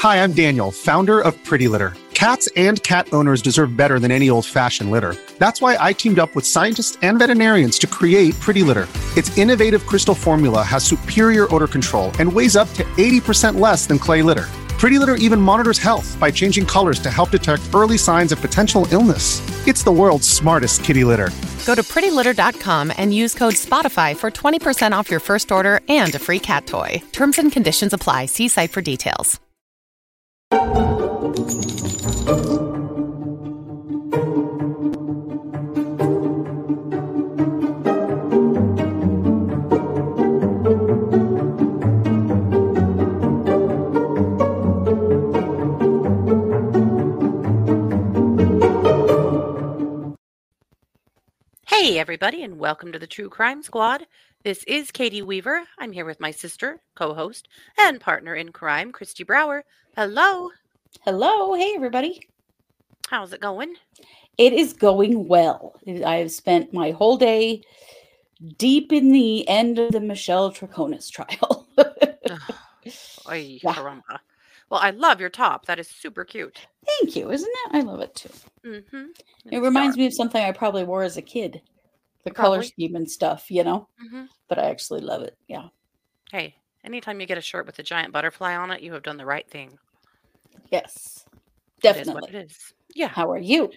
Hi, I'm Daniel, founder of Pretty Litter. Cats and cat owners deserve better than any old-fashioned litter. That's why I teamed up with scientists and veterinarians to create Pretty Litter. Its innovative crystal formula has superior odor control and weighs up to 80% less than clay litter. Pretty Litter even monitors health by changing colors to help detect early signs of potential illness. It's the world's smartest kitty litter. Go to prettylitter.com and use code SPOTIFY for 20% off your first order and a free cat toy. Terms and conditions apply. See site for details. Hey everybody, and welcome to the True Crime Squad. This is Katie Weaver. I'm here with my sister, co-host, and partner in crime, Christy Brower. Hello. Hello. Hey everybody. How's it going? It is going well. I have spent my whole day deep in the end of the Michelle Troconis trial. Ay, caramba. Well, I love your top. That is super cute. Thank you, isn't it? I love it too. Mm-hmm. It reminds me of something I probably wore as a kid. The color scheme and stuff, you know? Mm-hmm. But I actually love it, yeah. Hey, anytime you get a shirt with a giant butterfly on it, you have done the right thing. Yes, definitely. It is what it is. Yeah. How are you?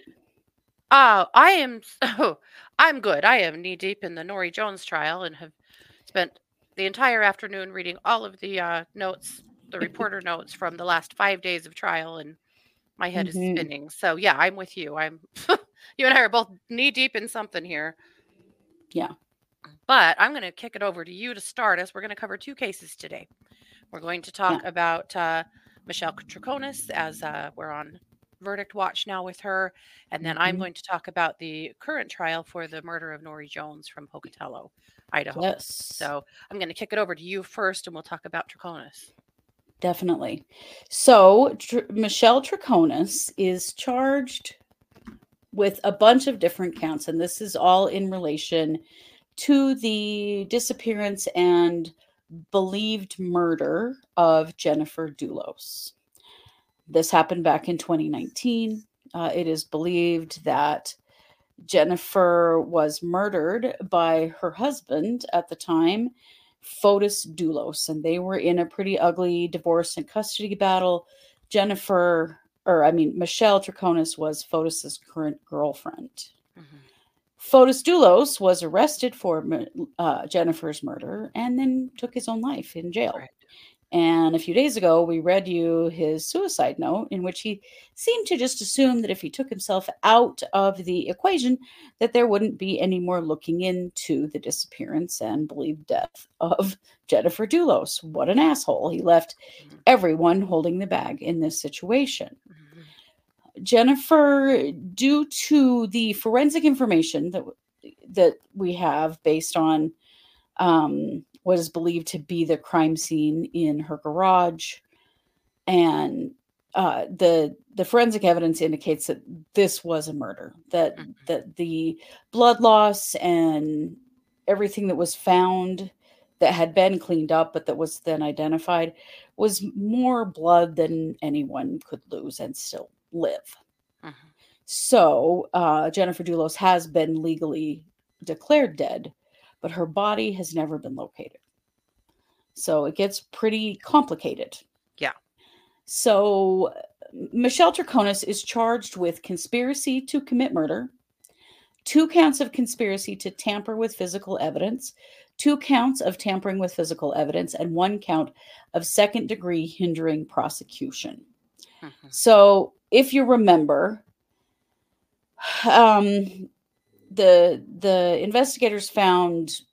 I'm good. I am knee deep in the Norrie Jones trial and have spent the entire afternoon reading all of the notes, the reporter notes from the last 5 days of trial, and my head is spinning. So yeah, I'm with you. You and I are both knee deep in something here. Yeah. But I'm going to kick it over to you to start us. We're going to cover two cases today. We're going to talk about Michelle Troconis, as we're on verdict watch now with her. And then I'm going to talk about the current trial for the murder of Norrie Jones from Pocatello, Idaho. Yes. So I'm going to kick it over to you first, and we'll talk about Troconis. Definitely. So Michelle Troconis is charged with a bunch of different counts, and this is all in relation to the disappearance and believed murder of Jennifer Dulos. This happened back in 2019. It is believed that Jennifer was murdered by her husband at the time, Fotis Dulos, and they were in a pretty ugly divorce and custody battle. Michelle Troconis was Fotis's current girlfriend. Mm-hmm. Fotis Dulos was arrested for Jennifer's murder and then took his own life in jail. Right. And a few days ago, we read you his suicide note in which he seemed to just assume that if he took himself out of the equation, that there wouldn't be any more looking into the disappearance and believed death of Jennifer Dulos. What an asshole. He left everyone holding the bag in this situation. Mm-hmm. Jennifer, due to the forensic information that we have based on what is believed to be the crime scene in her garage, and the forensic evidence indicates that this was a murder, that the blood loss and everything that was found that had been cleaned up but that was then identified was more blood than anyone could lose and still live. Mm-hmm. So Jennifer Dulos has been legally declared dead, but her body has never been located. So it gets pretty complicated. Yeah. So Michelle Troconis is charged with conspiracy to commit murder, 2 counts of conspiracy to tamper with physical evidence, 2 counts of tampering with physical evidence, and 1 count of second-degree hindering prosecution. Mm-hmm. So if you remember, the investigators found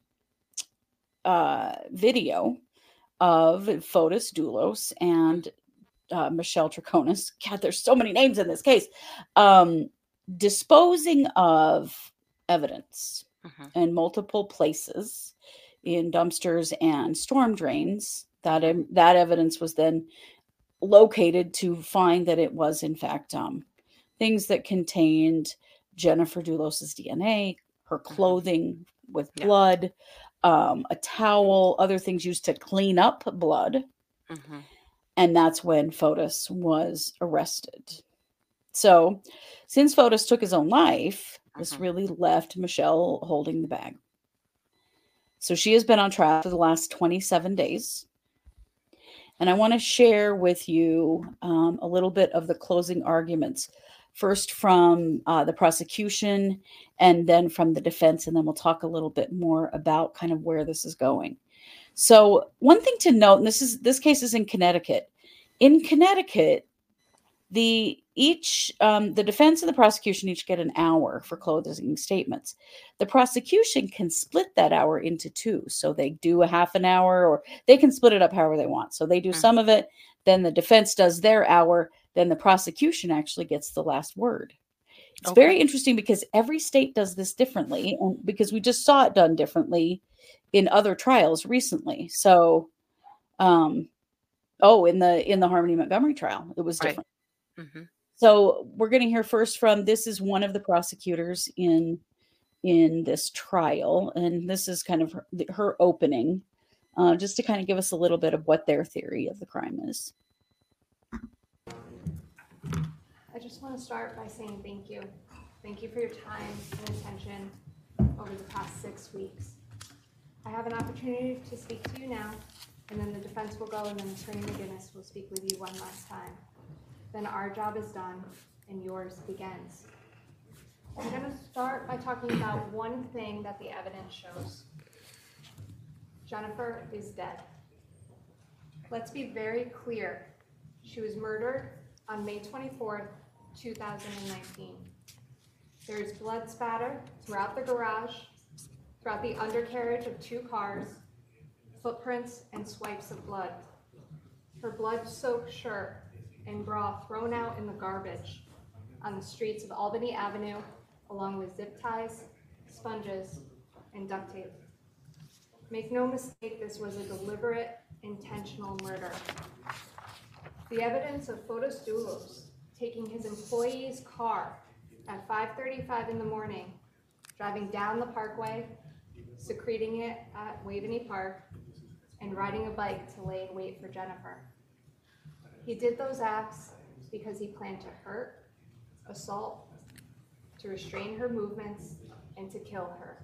video of Fotis Dulos and Michelle Troconis. God, there's so many names in this case. Disposing of evidence in multiple places, in dumpsters and storm drains. That evidence was then located to find that it was in fact things that contained Jennifer Dulos's DNA, her clothing with blood, a towel, other things used to clean up blood. And that's when Fotis was arrested. So since Fotis took his own life, this really left Michelle holding the bag. So she has been on trial for the last 27 days. And I want to share with you a little bit of the closing arguments. First from the prosecution and then from the defense. And then we'll talk a little bit more about kind of where this is going. So one thing to note, and this case is in Connecticut. In Connecticut, the defense and the prosecution each get an hour for closing statements. The prosecution can split that hour into two. So they do a half an hour, or they can split it up however they want. So they do some of it, then the defense does their hour, then the prosecution actually gets the last word. It's very interesting because every state does this differently, and because we just saw it done differently in other trials recently. So, in the Harmony Montgomery trial, it was different. Right. Mm-hmm. So we're going to hear first from, this is one of the prosecutors in this trial, and this is kind of her opening, just to kind of give us a little bit of what their theory of the crime is. I just want to start by saying thank you. Thank you for your time and attention over the past 6 weeks. I have an opportunity to speak to you now, and then the defense will go, and then Attorney McGinnis will speak with you one last time. Then our job is done, and yours begins. I'm going to start by talking about one thing that the evidence shows. Jennifer is dead. Let's be very clear. She was murdered on May 24th, 2019. There is blood spatter throughout the garage, throughout the undercarriage of 2 cars, footprints and swipes of blood. Her blood-soaked shirt and bra thrown out in the garbage on the streets of Albany Avenue, along with zip ties, sponges, and duct tape. Make no mistake, this was a deliberate, intentional murder. The evidence of Fotis Dulos taking his employee's car at 5:35 in the morning, driving down the parkway, secreting it at Waveney Park, and riding a bike to lay in wait for Jennifer. He did those acts because he planned to hurt, assault, to restrain her movements, and to kill her.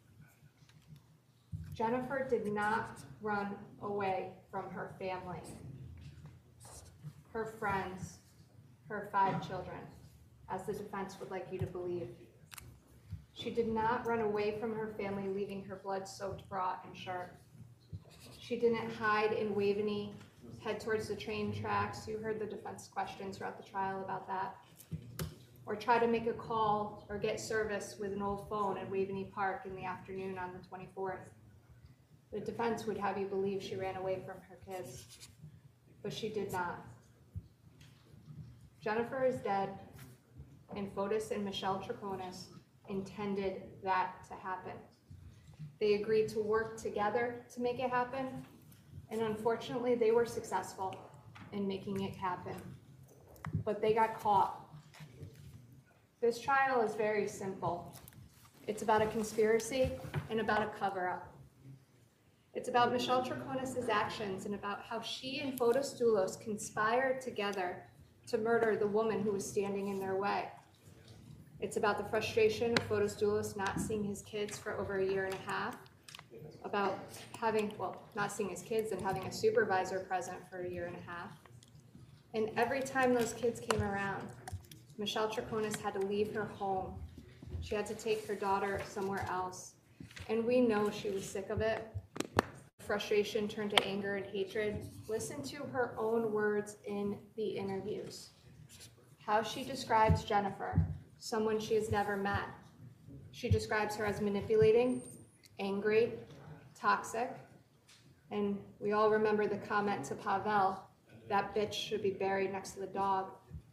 Jennifer did not run away from her family, her friends, her 5 children, as the defense would like you to believe. She did not run away from her family, leaving her blood-soaked bra and shirt. She didn't hide in Waveney, head towards the train tracks. You heard the defense questions throughout the trial about that. Or try to make a call or get service with an old phone at Waveney Park in the afternoon on the 24th. The defense would have you believe she ran away from her kids, but she did not. Jennifer is dead, and Fotis and Michelle Troconis intended that to happen. They agreed to work together to make it happen, and unfortunately, they were successful in making it happen, but they got caught. This trial is very simple. It's about a conspiracy and about a cover-up. It's about Michelle Troconis' actions and about how she and Fotis Dulos conspired together to murder the woman who was standing in their way. It's about the frustration of Fotis Dulos not seeing his kids for over a year and a half, about not seeing his kids and having a supervisor present for a year and a half. And every time those kids came around, Michelle Troconis had to leave her home. She had to take her daughter somewhere else. And we know she was sick of it. Frustration turned to anger and hatred. Listen to her own words in the interviews. How she describes Jennifer, someone she has never met. She describes her as manipulating, angry, toxic, and we all remember the comment to Pavel, that bitch should be buried next to the dog.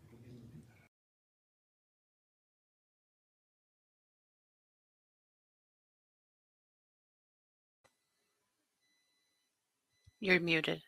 You're muted.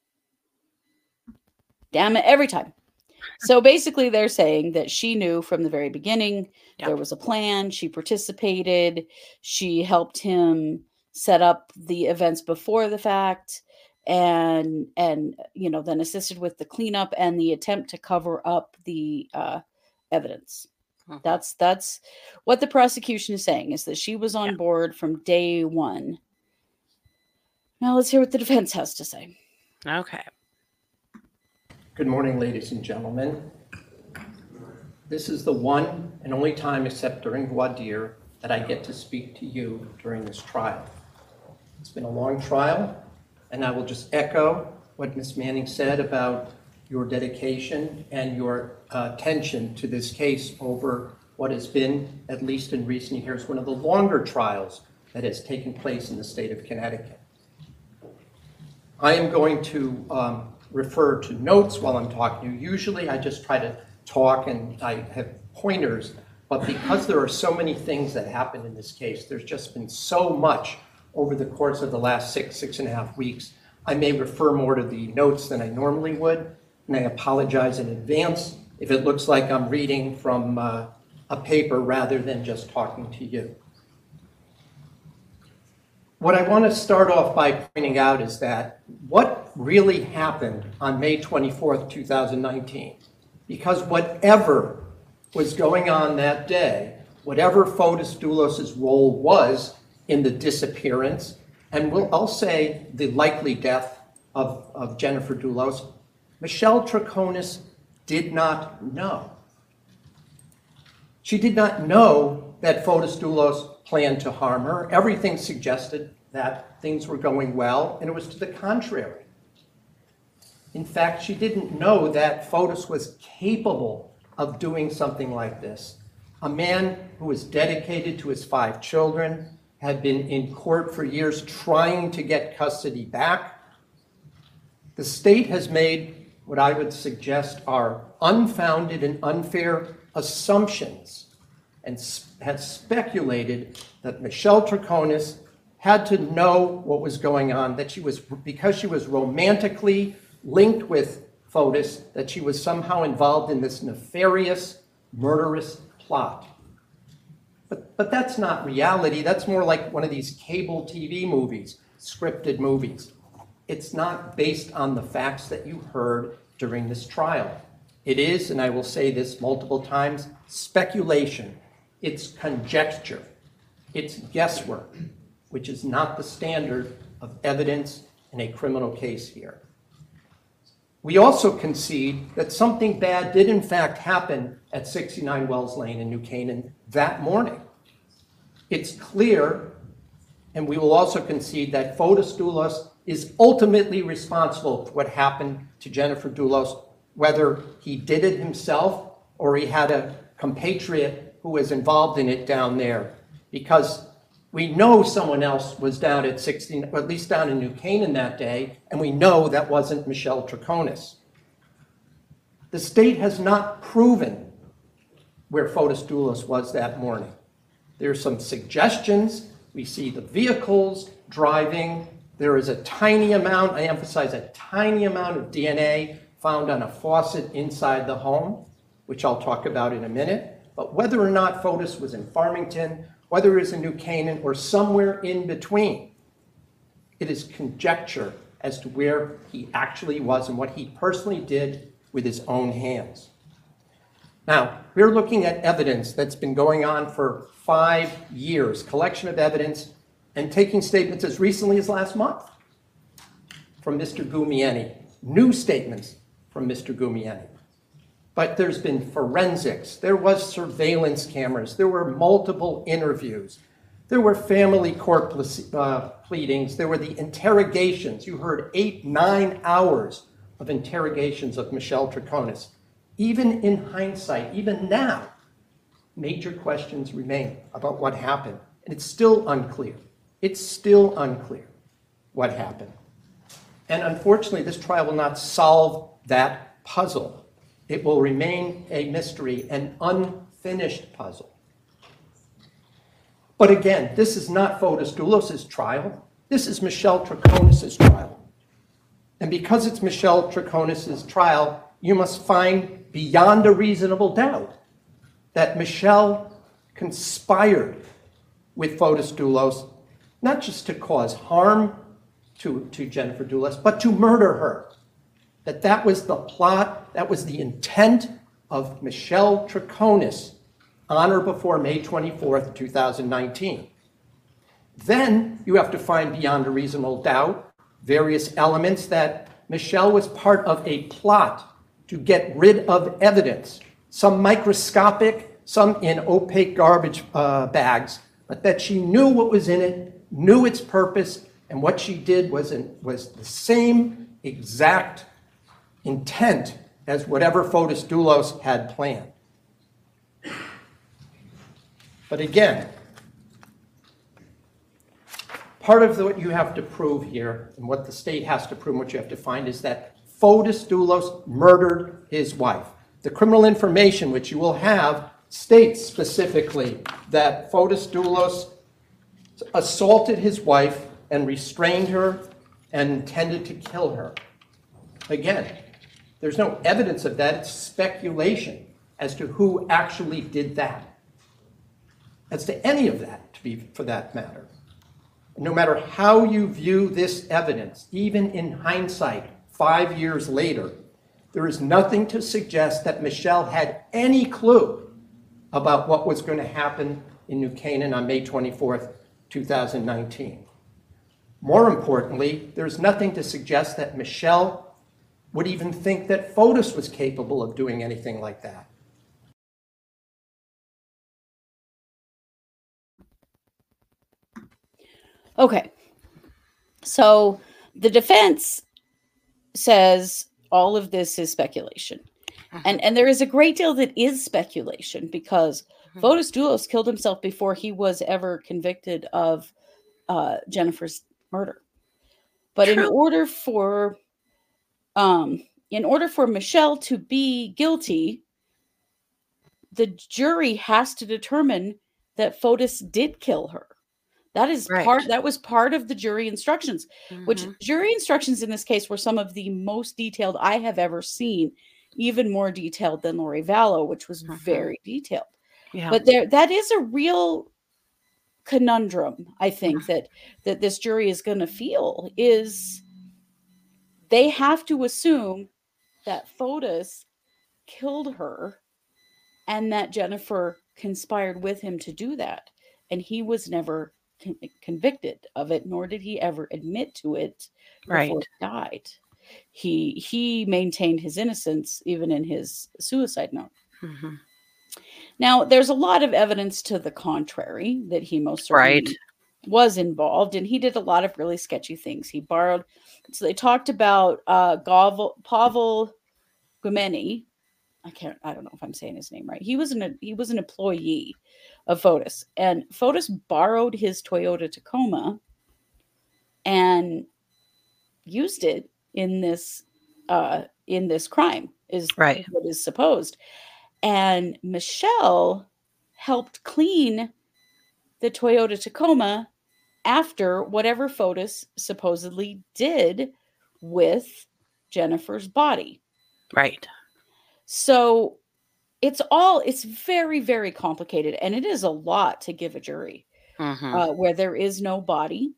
Damn it, every time. So basically they're saying that she knew from the very beginning. Yep. There was a plan. She participated. She helped him set up the events before the fact. and then assisted with the cleanup and the attempt to cover up the evidence. That's what the prosecution is saying, is that she was on board from day one. Now let's hear what the defense has to say. Okay. Good morning, ladies and gentlemen. This is the one and only time, except during voir dire, that I get to speak to you during this trial. It's been a long trial, and I will just echo what Ms. Manning said about your dedication and your attention to this case over what has been, at least in recent years, one of the longer trials that has taken place in the state of Connecticut. I am going to refer to notes while I'm talking to you. Usually I just try to talk and I have pointers, but because there are so many things that happened in this case, there's just been so much over the course of the last 6.5 weeks, I may refer more to the notes than I normally would, and I apologize in advance if it looks like I'm reading from a paper rather than just talking to you. What I want to start off by pointing out is that what really happened on May 24th, 2019, because whatever was going on that day, whatever Fotis Doulos' role was in the disappearance, and I'll say the likely death of Jennifer Doulos, Michelle Troconis did not know. She did not know that Fotis Doulos planned to harm her. Everything suggested that things were going well, and it was to the contrary. In fact, she didn't know that Fotis was capable of doing something like this. A man who was dedicated to his 5 children, had been in court for years trying to get custody back. The state has made what I would suggest are unfounded and unfair assumptions and has speculated that Michelle Troconis had to know what was going on, that because she was romantically linked with Fotis, that she was somehow involved in this nefarious, murderous plot. But that's not reality. That's more like one of these cable TV movies, scripted movies. It's not based on the facts that you heard during this trial. It is, and I will say this multiple times, speculation. It's conjecture. It's guesswork, which is not the standard of evidence in a criminal case here. We also concede that something bad did in fact happen at 69 Wells Lane in New Canaan that morning. It's clear, and we will also concede that Fotis Doulos is ultimately responsible for what happened to Jennifer Doulos, whether he did it himself or he had a compatriot who was involved in it down there. Because we know someone else was down at 16, or at least down in New Canaan that day, and we know that wasn't Michelle Troconis. The state has not proven where Fotis Doulos was that morning. There's some suggestions. We see the vehicles driving. There is a tiny amount, I emphasize a tiny amount of DNA found on a faucet inside the home, which I'll talk about in a minute. But whether or not Fotis was in Farmington, whether it is in New Canaan or somewhere in between, it is conjecture as to where he actually was and what he personally did with his own hands. Now, we're looking at evidence that's been going on for 5 years, collection of evidence, and taking statements as recently as last month from Mr. Gumieni, new statements from Mr. Gumieni. But there's been forensics, there was surveillance cameras, there were multiple interviews, there were family court pleadings, there were the interrogations. You heard 8-9 hours of interrogations of Michelle Troconis. Even in hindsight, even now, major questions remain about what happened. And it's still unclear. It's still unclear what happened. And unfortunately, this trial will not solve that puzzle. It will remain a mystery, an unfinished puzzle. But again, this is not Fotis Doulos' trial. This is Michelle Troconis' trial. And because it's Michelle Troconis' trial, you must find beyond a reasonable doubt that Michelle conspired with Fotis Doulos, not just to cause harm to Jennifer Dulos, but to murder her. That was the plot, that was the intent of Michelle Troconis on or before May 24th, 2019. Then you have to find beyond a reasonable doubt various elements that Michelle was part of a plot to get rid of evidence, some microscopic, some in opaque garbage bags, but that she knew what was in it, knew its purpose, and what she did was the same exact intent as whatever Fotis Dulos had planned. But again, part of what you have to prove here, and what the state has to prove, and what you have to find, is that Fotis Dulos murdered his wife. The criminal information, which you will have, states specifically that Fotis Dulos assaulted his wife and restrained her and intended to kill her. Again, there's no evidence of that. It's speculation as to who actually did that, as to any of that, for that matter. No matter how you view this evidence, even in hindsight, 5 years later, there is nothing to suggest that Michelle had any clue about what was going to happen in New Canaan on May 24th, 2019. More importantly, there's nothing to suggest that Michelle would even think that Fotis was capable of doing anything like that. Okay, so the defense says all of this is speculation. And there is a great deal that is speculation, because Fotis Dulos killed himself before he was ever convicted of Jennifer's murder. But in order for Michelle to be guilty, the jury has to determine that Fotis did kill her. That is that was part of the jury instructions, which jury instructions in this case were some of the most detailed I have ever seen, even more detailed than Lori Vallow, which was very detailed. Yeah. But that is a real conundrum, I think, that this jury is going to feel, is they have to assume that Fotis killed her and that Jennifer conspired with him to do that. And he was never convicted of it, nor did he ever admit to it before he died. He maintained his innocence even in his suicide note. Now, there's a lot of evidence to the contrary, that he most certainly was involved, and he did a lot of really sketchy things. He borrowed, so they talked about Pavel Gumeni. I don't know if I'm saying his name right. He was an employee of Fotis, and Fotis borrowed his Toyota Tacoma and used it in this crime, is what is supposed. And Michelle helped clean the Toyota Tacoma after whatever Fotis supposedly did with Jennifer's body. Right. So it's very, very complicated, and it is a lot to give a jury where there is no body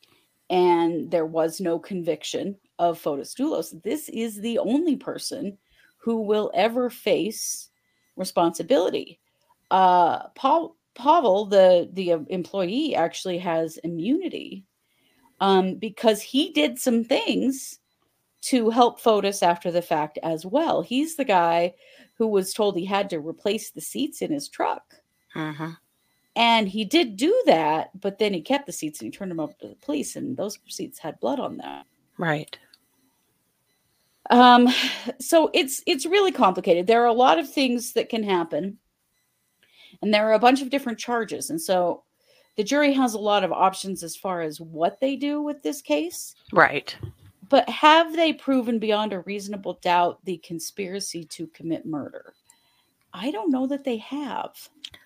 and there was no conviction of Fotis Dulos. This is the only person who will ever face responsibility. Pavel, the employee, actually has immunity because he did some things to help Fotis after the fact as well. He's the guy who was told he had to replace the seats in his truck. And he did do that, but then he kept the seats and he turned them over to the police, and those seats had blood on them. Right. So it's really complicated. There are a lot of things that can happen, and there are a bunch of different charges. And so the jury has a lot of options as far as what they do with this case. Right. But have they proven beyond a reasonable doubt the conspiracy to commit murder? I don't know that they have.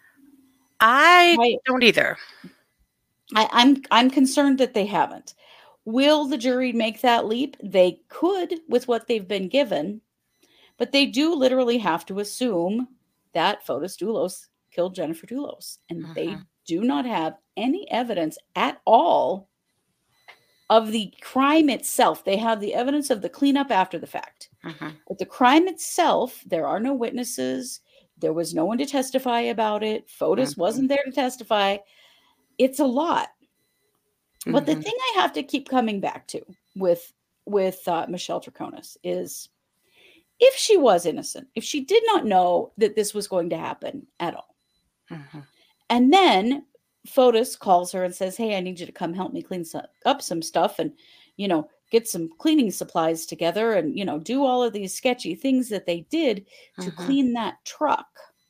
I don't either. I'm concerned that they haven't. Will the jury make that leap? They could with what they've been given, but they do literally have to assume that Fotis Dulos killed Jennifer Dulos, and they do not have any evidence at all of the crime itself. They have the evidence of the cleanup after the fact. But the crime itself, there are no witnesses. There was no one to testify about it. Fotis wasn't there to testify. It's a lot. But the thing I have to keep coming back to with Michelle Troconis is, if she was innocent, if she did not know that this was going to happen at all, and then Fotis calls her and says, hey, I need you to come help me clean up some stuff and, get some cleaning supplies together and, do all of these sketchy things that they did to clean that truck.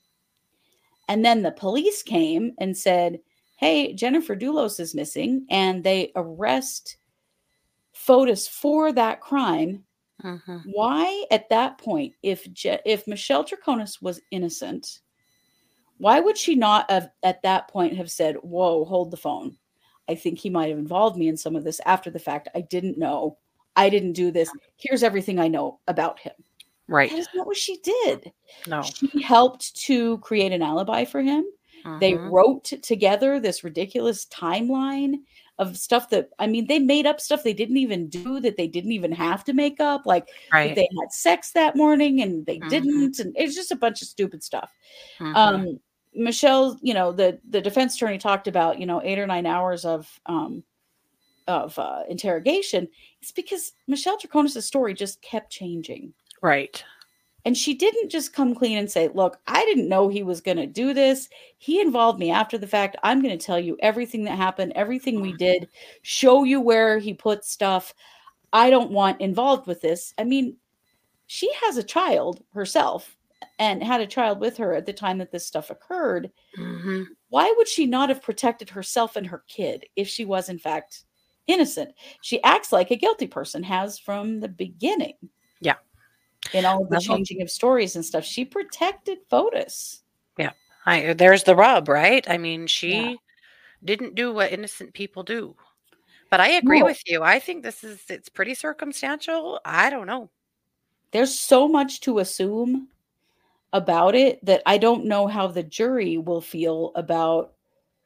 And then the police came and said, hey, Jennifer Dulos is missing, and they arrest Fotis for that crime. Why, at that point, if Michelle Troconis was innocent, why would she not have, at that point, have said, whoa, hold the phone. I think he might have involved me in some of this after the fact. I didn't know. I didn't do this. Here's everything I know about him. Right. That is not what she did. No. She helped to create an alibi for him. They wrote together this ridiculous timeline of stuff that, they made up stuff they didn't even do, that they didn't even have to make up. Like that they had sex that morning and they didn't. And it's just a bunch of stupid stuff. Michelle, the defense attorney talked about, 8 or 9 hours of interrogation. It's because Michelle Troconis' story just kept changing. Right. And she didn't just come clean and say, look, I didn't know he was going to do this. He involved me after the fact. I'm going to tell you everything that happened, everything we did, show you where he put stuff. I don't want involved with this. She has a child herself and had a child with her at the time that this stuff occurred. Why would she not have protected herself and her kid if she was, in fact, innocent? She acts like a guilty person has from the beginning. Yeah. In all of the changing of stories and stuff, she protected Fotis. Yeah. There's the rub, right? She didn't do what innocent people do. But I agree with you. I think it's pretty circumstantial. I don't know. There's so much to assume about it that I don't know how the jury will feel about,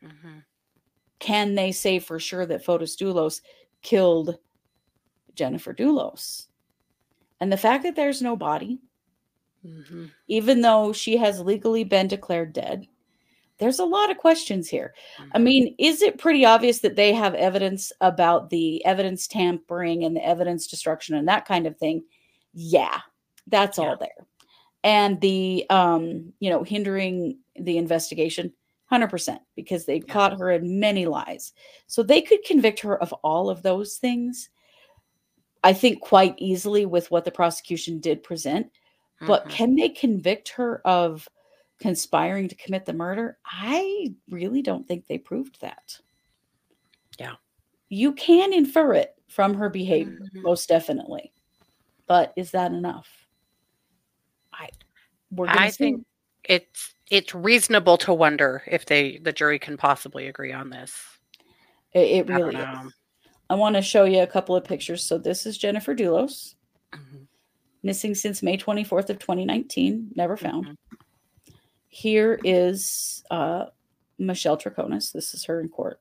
can they say for sure that Fotis Dulos killed Jennifer Dulos? And the fact that there's no body, even though she has legally been declared dead, there's a lot of questions here. Is it pretty obvious that they have evidence about the evidence tampering and the evidence destruction and that kind of thing? Yeah, that's all there. And the, hindering the investigation, 100%, because they caught her in many lies. So they could convict her of all of those things, I think, quite easily with what the prosecution did present. But can they convict her of conspiring to commit the murder? I really don't think they proved that. Yeah. You can infer it from her behavior, most definitely. But is that enough? I think it's reasonable to wonder if the jury can possibly agree on this. It really is. I want to show you a couple of pictures. So this is Jennifer Dulos, missing since May 24th of 2019, never found. Here is Michelle Troconis. This is her in court.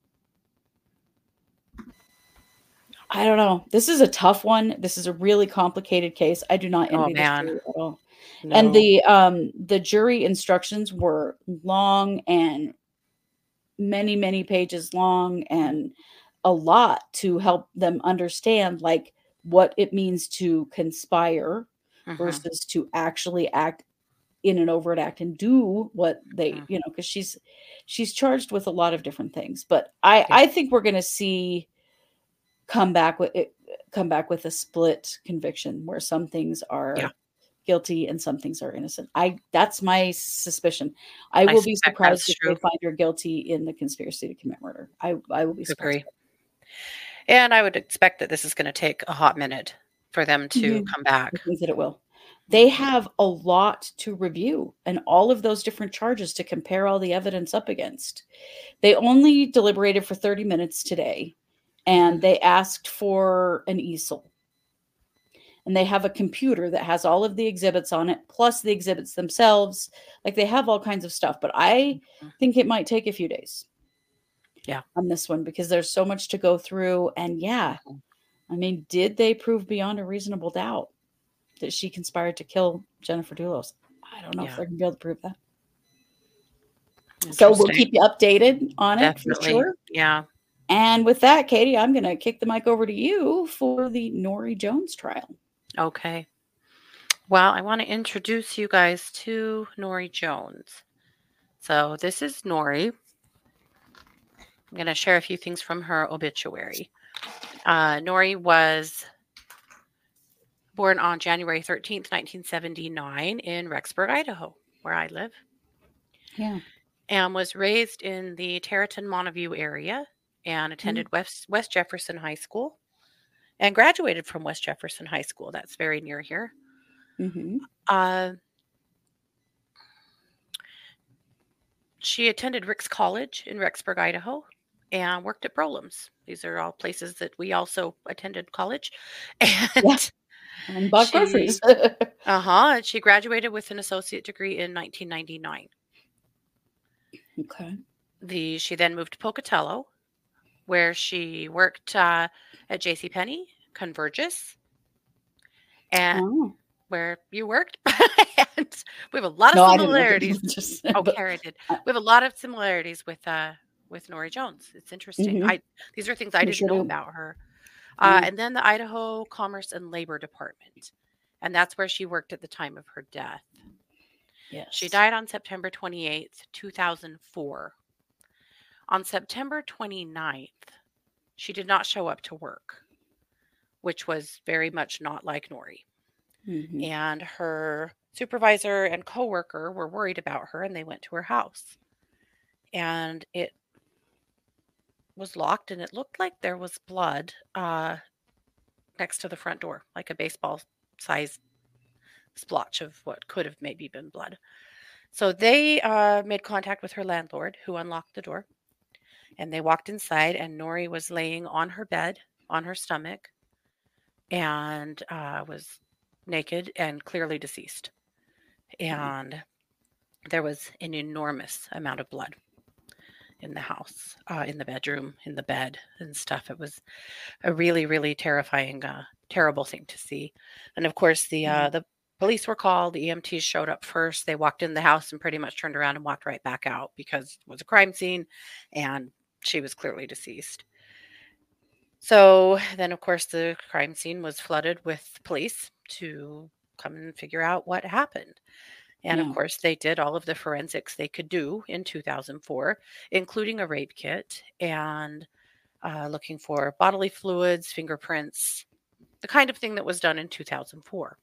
I don't know. This is a tough one. This is a really complicated case. I do not envy this jury at all. No. And the jury instructions were long and many, many pages long, and a lot to help them understand like what it means to conspire versus to actually act in an overt act and do what they, because she's charged with a lot of different things. But I think we're going to see come back with a split conviction where some things are guilty and some things are innocent. That's my suspicion. I will be surprised if they find her guilty in the conspiracy to commit murder. I will be surprised. And I would expect that this is going to take a hot minute for them to come back. I think that it will. They have a lot to review and all of those different charges to compare all the evidence up against. They only deliberated for 30 minutes today, and they asked for an easel. And they have a computer that has all of the exhibits on it, plus the exhibits themselves. Like, they have all kinds of stuff, but I think it might take a few days. on this one, because there's so much to go through. And I mean, did they prove beyond a reasonable doubt that she conspired to kill Jennifer Dulos? I don't know if they're going to be able to prove that. So we'll keep you updated on it for sure. Yeah. And with that, Katie, I'm going to kick the mic over to you for the Norrie Jones trial. Okay. Well, I want to introduce you guys to Norrie Jones. So this is Norrie. I'm going to share a few things from her obituary. Norrie was born on January 13th, 1979 in Rexburg, Idaho, where I live. Yeah. And was raised in the Tarleton-Montague area and attended West Jefferson High School and graduated from West Jefferson High School. That's very near here. She attended Ricks College in Rexburg, Idaho, and worked at Brolam's. These are all places that we also attended college. And bought groceries. And she graduated with an associate degree in 1999. Okay. She then moved to Pocatello, where she worked at JCPenney, Convergys, and where you worked. And we have a lot of similarities. Kara did. We have a lot of similarities with Norrie Jones. It's interesting. These are things I didn't know about her. And then the Idaho Commerce and Labor Department. And that's where she worked at the time of her death. Yes. She died on September 28th, 2004. On September 29th, she did not show up to work, which was very much not like Norrie. And her supervisor and coworker were worried about her, and they went to her house. And it was locked, and it looked like there was blood next to the front door, like a baseball-sized splotch of what could have maybe been blood. So they made contact with her landlord, who unlocked the door. And they walked inside, and Norrie was laying on her bed, on her stomach, and was naked and clearly deceased. And there was an enormous amount of blood in the house, in the bedroom, in the bed and stuff. It was a really, really terrifying, terrible thing to see. And of course, the police were called. The EMTs showed up first. They walked in the house and pretty much turned around and walked right back out because it was a crime scene and she was clearly deceased. So then, of course, the crime scene was flooded with police to come and figure out what happened. And of course, they did all of the forensics they could do in 2004, including a rape kit and looking for bodily fluids, fingerprints, the kind of thing that was done in 2004.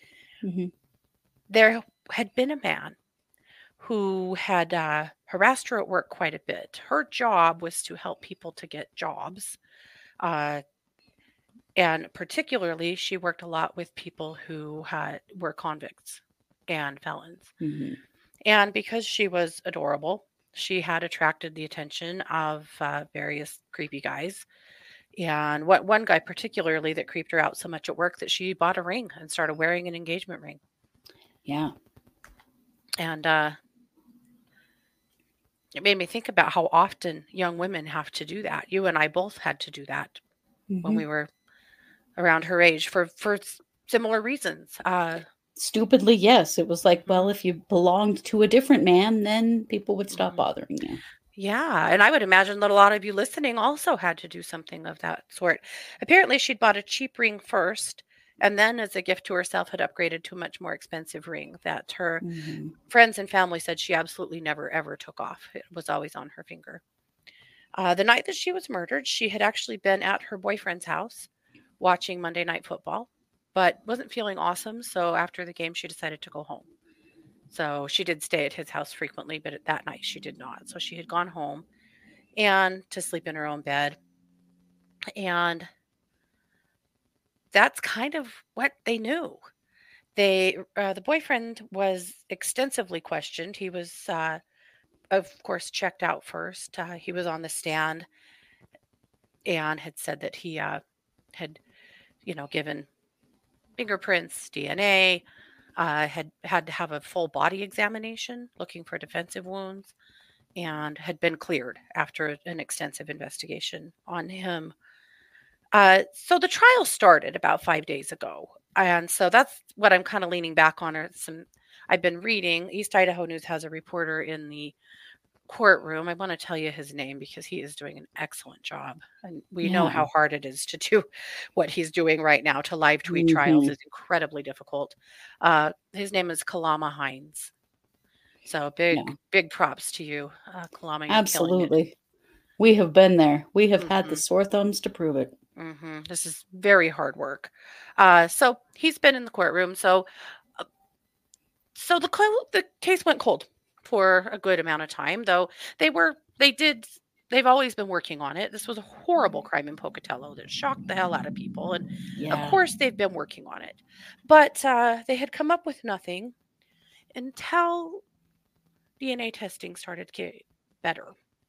There had been a man who had harassed her at work quite a bit. Her job was to help people to get jobs. And particularly, she worked a lot with people who were convicts and felons. And because she was adorable, she had attracted the attention of various creepy guys. And one guy particularly that creeped her out so much at work that she bought a ring and started wearing an engagement ring. Yeah. And it made me think about how often young women have to do that. You and I both had to do that when we were around her age for similar reasons. Stupidly, yes. It was like, well, if you belonged to a different man, then people would stop bothering you. Yeah. And I would imagine that a lot of you listening also had to do something of that sort. Apparently, she'd bought a cheap ring first, and then as a gift to herself had upgraded to a much more expensive ring that her friends and family said she absolutely never, ever took off. It was always on her finger. The night that she was murdered, she had actually been at her boyfriend's house watching Monday Night Football, but wasn't feeling awesome. So after the game, she decided to go home. So she did stay at his house frequently, but that night she did not. So she had gone home and to sleep in her own bed. And that's kind of what they knew. The boyfriend was extensively questioned. He was, of course, checked out first. He was on the stand and had said that he had, given fingerprints, DNA, had to have a full body examination looking for defensive wounds. and had been cleared after an extensive investigation on him. So the trial started about 5 days ago. And so that's what I'm kind of leaning back on. I've been reading. East Idaho News has a reporter in the courtroom. I want to tell you his name because he is doing an excellent job. And we know how hard it is to do what he's doing right now. To live tweet trials is incredibly difficult. His name is Kalama Hines. So big props to you, Kalama. Absolutely. We have been there. We have had the sore thumbs to prove it. This is very hard work. So he's been in the courtroom. So the case went cold for a good amount of time, though they've always been working on it. This was a horrible crime in Pocatello that shocked the hell out of people. And of course they've been working on it, but they had come up with nothing until DNA testing started to get better.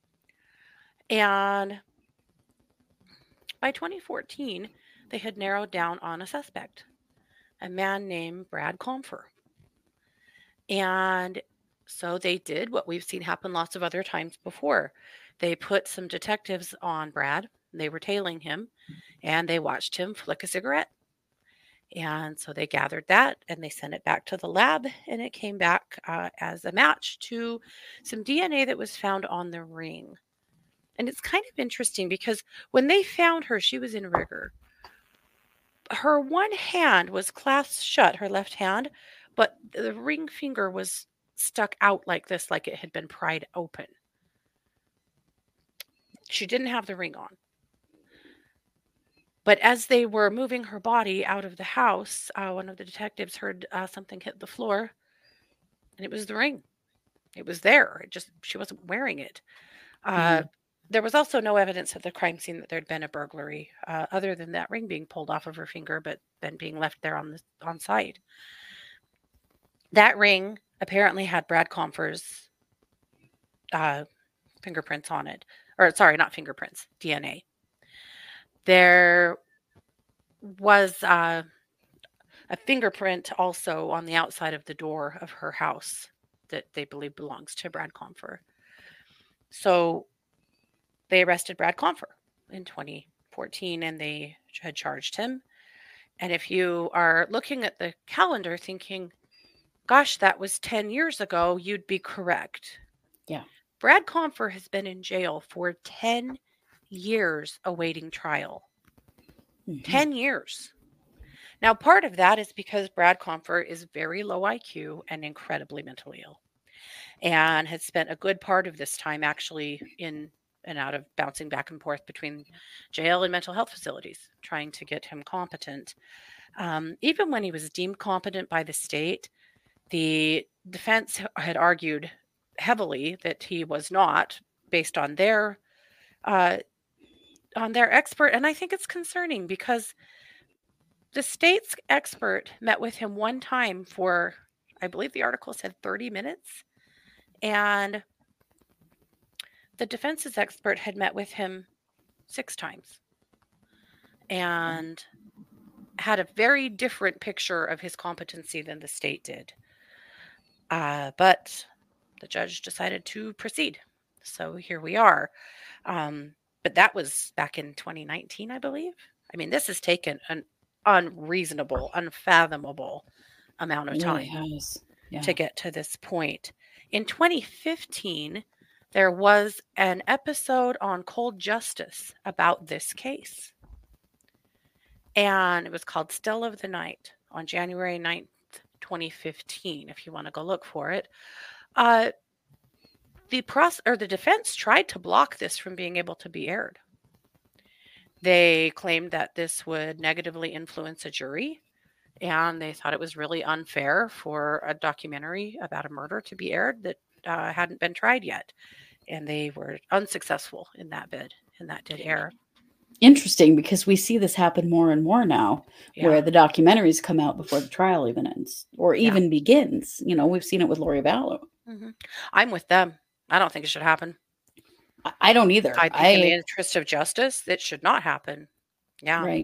And by 2014, they had narrowed down on a suspect, a man named Brad Comfer. And so they did what we've seen happen lots of other times before. They put some detectives on Brad. They were tailing him, and they watched him flick a cigarette. And so they gathered that, and they sent it back to the lab, and it came back as a match to some DNA that was found on the ring. And it's kind of interesting because when they found her, she was in rigor. Her one hand was clasped shut, her left hand, but the ring finger was stuck out like this, like it had been pried open. She didn't have the ring on. But as they were moving her body out of the house, one of the detectives heard something hit the floor, and it was the ring. It was there. She wasn't wearing it. There was also no evidence at the crime scene that there'd been a burglary, other than that ring being pulled off of her finger, but then being left there on site. That ring apparently had Brad Comfer's fingerprints on it. Or sorry, not fingerprints, DNA. There was a fingerprint also on the outside of the door of her house that they believe belongs to Brad Comfer. So they arrested Brad Comfer in 2014, and they had charged him. And if you are looking at the calendar thinking, gosh, that was 10 years ago, you'd be correct. Yeah. Brad Comfer has been in jail for 10 years awaiting trial. 10 years. Now, part of that is because Brad Comfer is very low IQ and incredibly mentally ill, and had spent a good part of this time actually in and out of bouncing back and forth between jail and mental health facilities, trying to get him competent. Even when he was deemed competent by the state, the defense had argued heavily that he was not, based on their expert. And I think it's concerning because the state's expert met with him one time for, I believe the article said 30 minutes. And the defense's expert had met with him 6 times and had a very different picture of his competency than the state did. But the judge decided to proceed. So here we are. But that was back in 2019, I believe. I mean, this has taken an unreasonable, unfathomable amount of time to get to this point. In 2015, there was an episode on Cold Justice about this case. And it was called Still of the Night on January 9th, 2015, if you want to go look for it. The defense tried to block this from being able to be aired. They claimed that this would negatively influence a jury, and they thought it was really unfair for a documentary about a murder to be aired that hadn't been tried yet. And they were unsuccessful in that bid, and that did air. Interesting, because we see this happen more and more now, where the documentaries come out before the trial even ends or even begins. You know, we've seen it with Lori Vallow. I'm with them. I don't think it should happen. I don't either. I think in the interest of justice, it should not happen. Yeah. Right.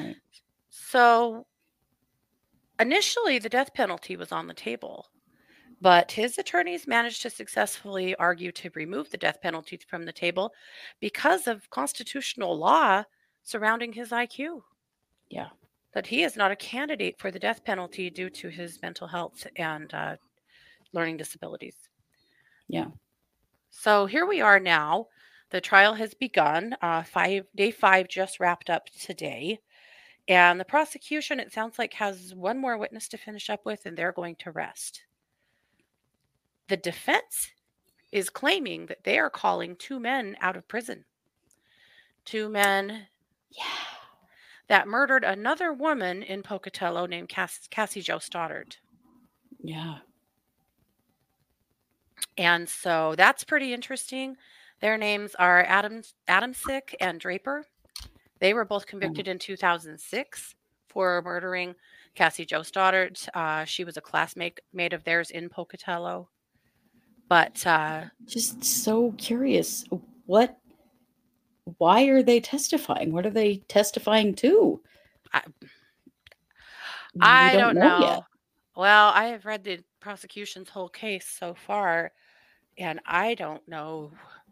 So initially, the death penalty was on the table. But his attorneys managed to successfully argue to remove the death penalty from the table because of constitutional law surrounding his IQ. Yeah. That he is not a candidate for the death penalty due to his mental health and learning disabilities. Yeah. So here we are now. The trial has begun. Day 5 just wrapped up today. And the prosecution, it sounds like, has one more witness to finish up with, and they're going to rest. The defense is claiming that they are calling 2 men out of prison. 2 men that murdered another woman in Pocatello named Cassie Jo Stoddard. Yeah. And so that's pretty interesting. Their names are Adamsick and Draper. They were both convicted in 2006 for murdering Cassie Jo Stoddard. She was a classmate of theirs in Pocatello. But just so curious, why are they testifying? What are they testifying to? I don't know yet. Well, I have read the prosecution's whole case so far, and I don't know.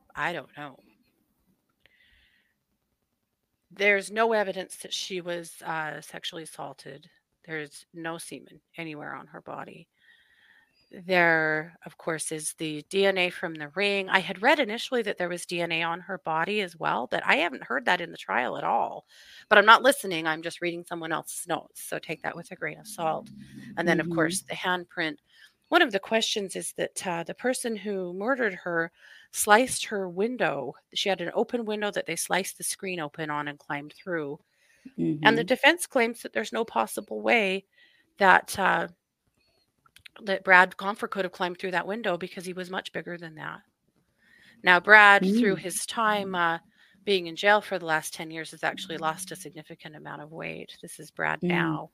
There's no evidence that she was sexually assaulted. There's no semen anywhere on her body. There, of course, is the DNA from the ring. I had read initially that there was DNA on her body as well, but I haven't heard that in the trial at all. But I'm not listening. I'm just reading someone else's notes. So take that with a grain of salt. And then, of course, the handprint. One of the questions is that the person who murdered her sliced her window. She had an open window that they sliced the screen open on and climbed through. And the defense claims that there's no possible way that that Brad Confer could have climbed through that window because he was much bigger than that. Now, Brad, through his time being in jail for the last 10 years, has actually lost a significant amount of weight. This is Brad now.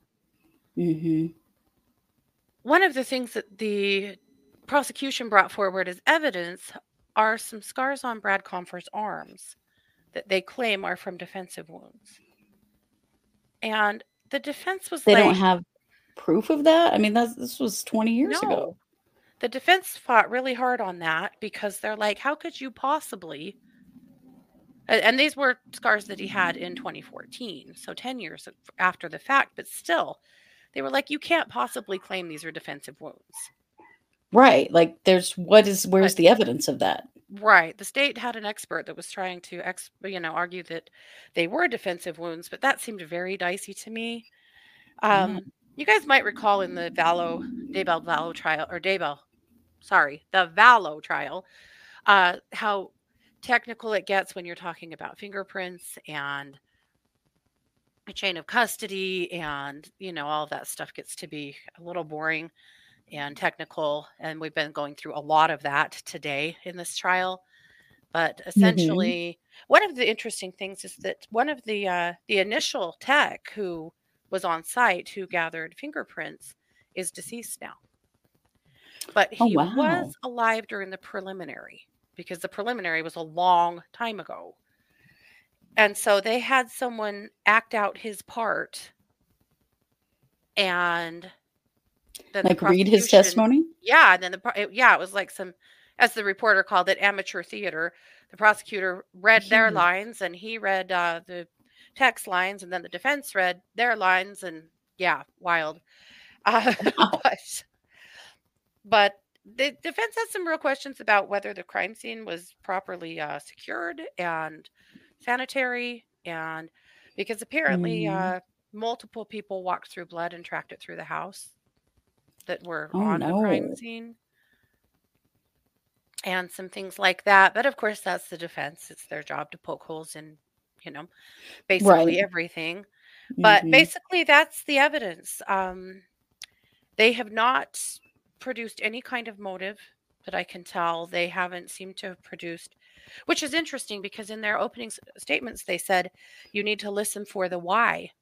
One of the things that the prosecution brought forward as evidence are some scars on Brad Confer's arms that they claim are from defensive wounds. And the defense was they don't have proof of that? I mean, this was 20 years ago. The defense fought really hard on that because they're like, how could you possibly? And these were scars that he had in 2014, so 10 years after the fact, but still, they were like, you can't possibly claim these are defensive wounds. Right. Like where's the evidence of that? Right. The state had an expert that was trying to argue that they were defensive wounds, but that seemed very dicey to me. You guys might recall in the Daybell trial, the Vallow trial, how technical it gets when you're talking about fingerprints and a chain of custody, and all of that stuff gets to be a little boring and technical, and we've been going through a lot of that today in this trial. But essentially, one of the interesting things is that one of the initial tech who was on site who gathered fingerprints is deceased now. But he was alive during the preliminary, because the preliminary was a long time ago. And so they had someone act out his part and then read his testimony? Yeah. And then it was like some, as the reporter called it, amateur theater. The prosecutor read their lines and he read the text lines, and then the defense read their lines, and wild. But the defense has some real questions about whether the crime scene was properly secured and sanitary, and because apparently multiple people walked through blood and tracked it through the house that were on the crime scene, and some things like that. But of course, that's the defense. It's their job to poke holes in basically everything. But basically, that's the evidence. They have not produced any kind of motive that I can tell. They haven't seemed to have produced, which is interesting because in their opening statements, they said, you need to listen for the why.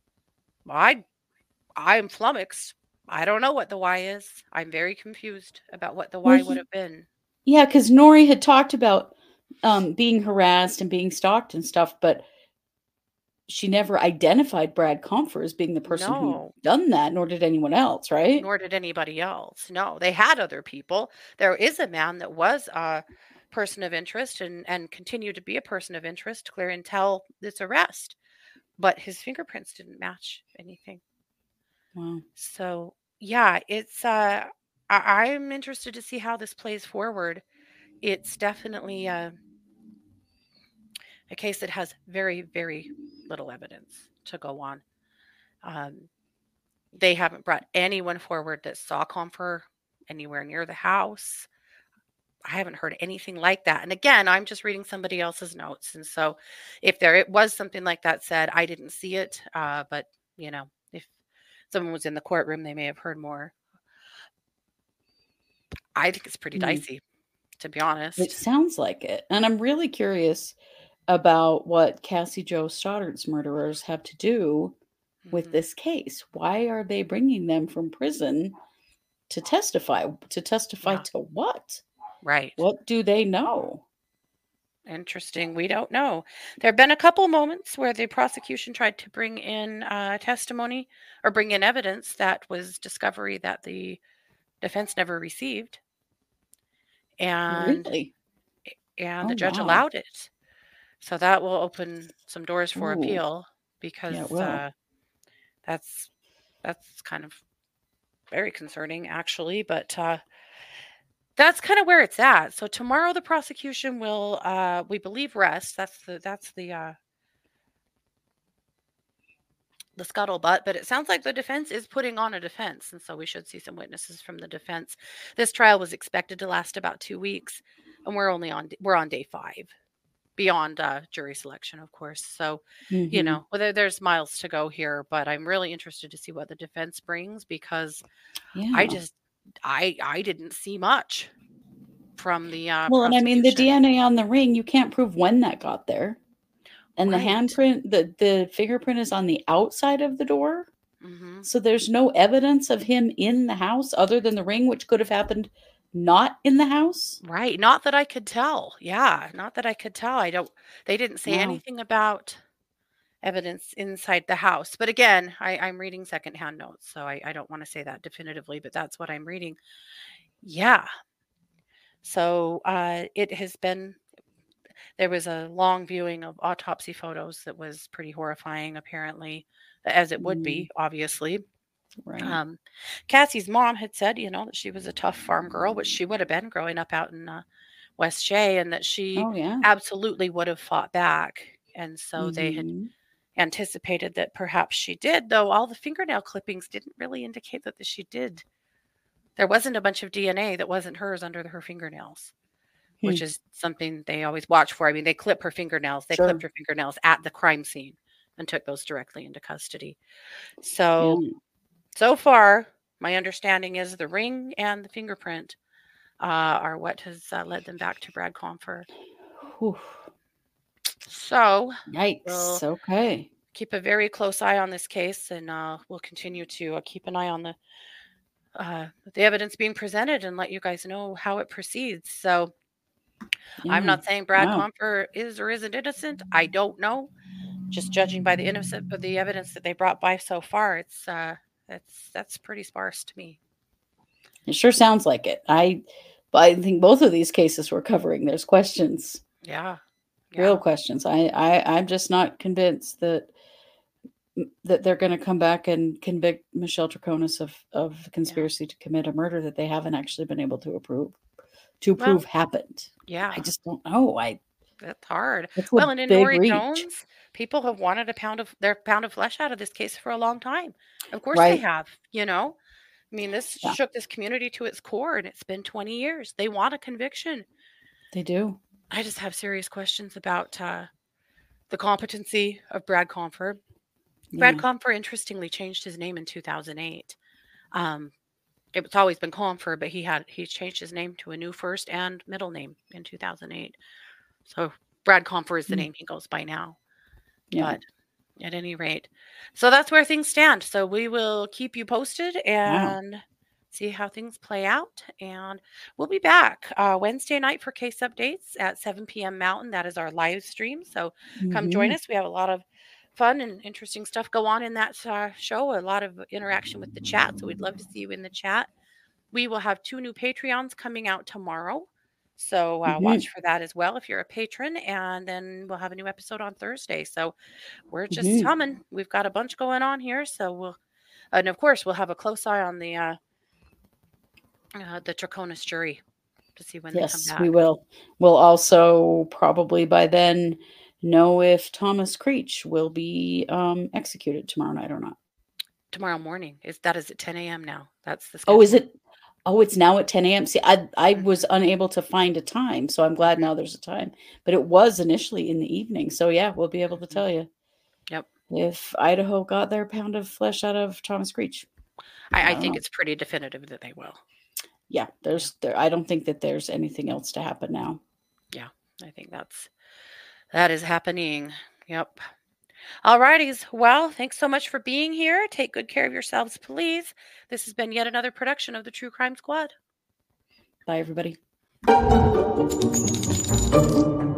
I'm flummoxed. I don't know what the why is. I'm very confused about what the why would have been. Yeah, because Nori had talked about being harassed and being stalked and stuff, but she never identified Brad Comfer as being the person who No, done that, nor did anyone else, right? nor did anybody else. No, they had other people. There is a man that was a person of interest and continued to be a person of interest clear until this arrest, but his fingerprints didn't match anything. Wow. So yeah, it's I'm interested to see how this plays forward. It's definitely a case that has very, very little evidence to go on. They haven't brought anyone forward that saw Comfer anywhere near the house. I haven't heard anything like that. And again, I'm just reading somebody else's notes. And so if there it was something like that said, I didn't see it. But, if someone was in the courtroom, they may have heard more. I think it's pretty dicey, to be honest. It sounds like it. And I'm really curious about what Cassie Jo Stoddart's murderers have to do with this case. Why are they bringing them from prison to testify? To testify to what? Right. What do they know? Interesting. We don't know. There have been a couple moments where the prosecution tried to bring in testimony or bring in evidence that was discovery that the defense never received. And, Really? and the judge allowed it. So that will open some doors for Ooh. appeal because that's kind of very concerning, actually. But that's kind of where it's at. So tomorrow the prosecution will, we believe, rest. That's the scuttlebutt. But it sounds like the defense is putting on a defense, and so we should see some witnesses from the defense. This trial was expected to last about 2 weeks, and we're on day 5. Beyond jury selection, of course. So, there's miles to go here, but I'm really interested to see what the defense brings because I didn't see much from the well, and I mean the DNA on the ring, you can't prove when that got there, and the handprint, the fingerprint is on the outside of the door, so there's no evidence of him in the house other than the ring, which could have happened not in the house. Right. Not that I could tell. Yeah. Not that I could tell. They didn't say anything about evidence inside the house. But again, I'm reading secondhand notes, so I don't want to say that definitively, but that's what I'm reading. Yeah. So there was a long viewing of autopsy photos that was pretty horrifying, apparently, as it would be, obviously. Right. Cassie's mom had said, that she was a tough farm girl, which she would have been growing up out in West Shea, and that she absolutely would have fought back. And so they had anticipated that perhaps she did, though all the fingernail clippings didn't really indicate that she did. There wasn't a bunch of DNA that wasn't hers under her fingernails, which is something they always watch for. I mean, they clip her fingernails. They clipped her fingernails at the crime scene and took those directly into custody. So far, my understanding is the ring and the fingerprint are what has led them back to Brad Comfer. So, yikes. We'll keep a very close eye on this case, and we'll continue to keep an eye on the evidence being presented and let you guys know how it proceeds. So, I'm not saying Brad Comfer is or isn't innocent. I don't know. Just judging by the evidence that they brought by so far, that's pretty sparse to me. It sure sounds like it. I think both of these cases we're covering, there's questions. Yeah. Real questions. I'm just not convinced that they're going to come back and convict Michelle Troconis of conspiracy to commit a murder that they haven't actually been able to prove happened. Yeah. I just don't know. That's hard. Well, and in Norrie Jones, people have wanted their pound of flesh out of this case for a long time. Of course they have, I mean, this shook this community to its core, and it's been 20 years. They want a conviction. They do. I just have serious questions about the competency of Brad Comfer. Brad Comfer, interestingly, changed his name in 2008. It's always been Comfer, but he changed his name to a new first and middle name in 2008. So Brad Comfer is the name he goes by now. Yeah. But at any rate, so that's where things stand. So we will keep you posted and see how things play out. And we'll be back Wednesday night for case updates at 7 p.m. Mountain. That is our live stream. So come join us. We have a lot of fun and interesting stuff go on in that show. A lot of interaction with the chat. So we'd love to see you in the chat. We will have 2 new Patreons coming out tomorrow. So watch for that as well if you're a patron. And then we'll have a new episode on Thursday. So we're just humming. We've got a bunch going on here. So and of course, we'll have a close eye on the Troconis jury to see when they come back. Yes, we will. We'll also probably by then know if Thomas Creech will be executed tomorrow night or not. Tomorrow morning. Is at 10 a.m. now? That's the schedule. Oh, is it? Oh, it's now at 10 a.m. See, I was unable to find a time, so I'm glad now there's a time. But it was initially in the evening. So yeah, we'll be able to tell you. Yep. If Idaho got their pound of flesh out of Thomas Creech. I think it's pretty definitive that they will. Yeah, I don't think that there's anything else to happen now. Yeah, I think that is happening. Yep. All righties. Well, thanks so much for being here. Take good care of yourselves, please. This has been yet another production of the True Crime Squad. Bye, everybody.